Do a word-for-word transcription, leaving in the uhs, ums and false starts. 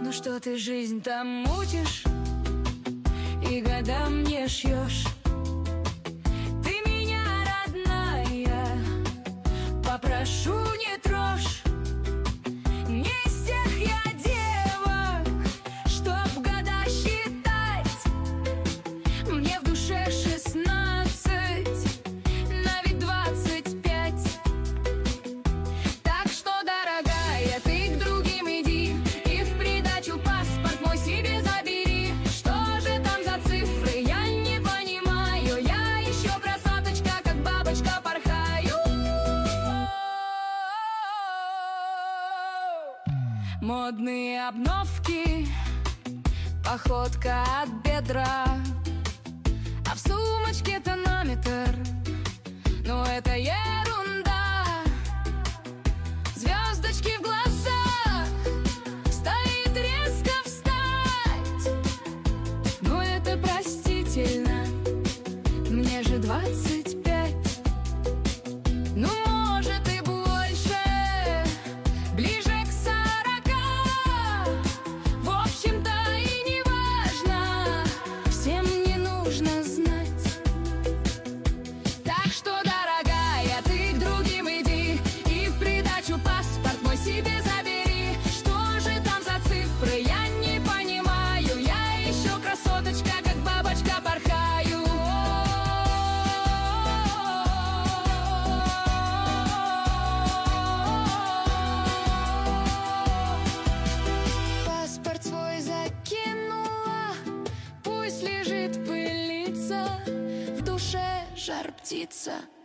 Ну что ты жизнь там мутишь и годам не шьешь? Ты меня, родная, попрошу, не трожь. Не из тех я девок, чтоб года считать. Мне в душе шестнадцать, на вид двадцать пять. Так что, дорогая, ты к другим иди и в придачу паспорт мой себе забери. Что же там за цифры, я не понимаю. Я еще красоточка, как бабочка, порхаю. Модные обновки, походка от бедра, а в сумочке тонометр, но это ерунда. Звездочки в глазах, стоит резко встать, но это простительно, мне же двадцать пять. Ну, может и больше, ближе к сорока. В общем-то и не важно, всем не нужно знать. Так что, дорогая, ты к другим иди и в придачу паспорт мой себе забери. Что же там за цифры, я не понимаю. Я еще красоточка, как бабочка, порхаю. Паспорт свой закинула, пусть лежит, пылится, в душе жар птица.